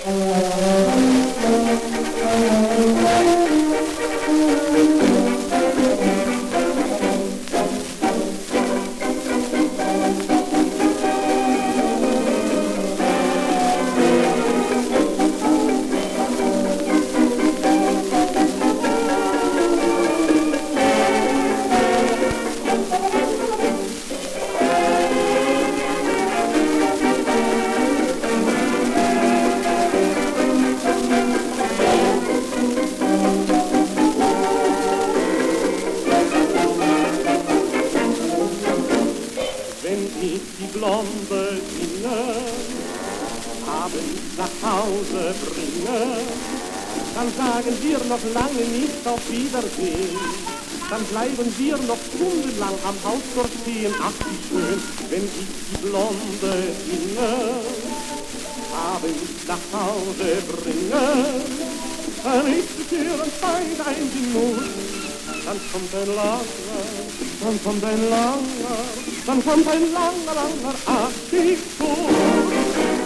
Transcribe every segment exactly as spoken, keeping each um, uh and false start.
blonde Dinge abends nach Hause bringen, dann sagen wir noch lange nicht auf Wiedersehen. Dann bleiben wir noch stundenlang am Haustor stehen. Ach, wie schön, wenn ich die blonde Dinge abends nach Hause bringe. Dann ist es ihren Feind ein Genuss. Dann kommt ein langer, dann kommt ein langer, dann kommt ein langer, langer Abschiedskuss.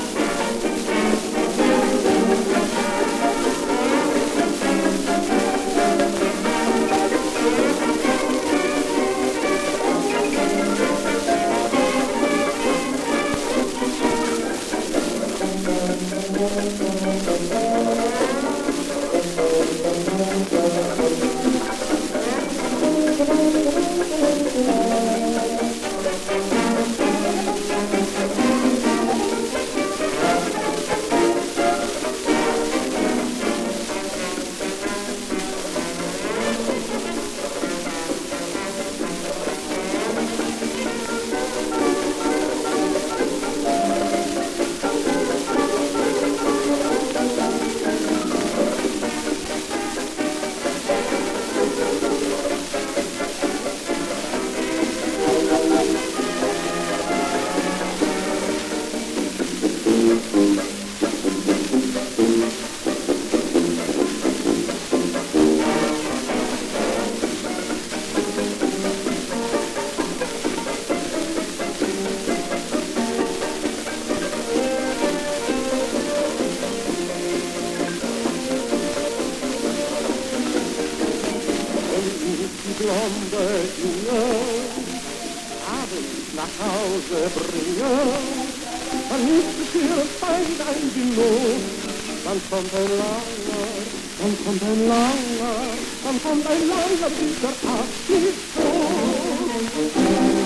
Blonde Dinge abends nach Hause bringen, dann ist es ihren Feind ein Genuss. Dann kommt ein langer, dann kommt ein langer, dann kommt ein langer, dieser Abschiedskuss.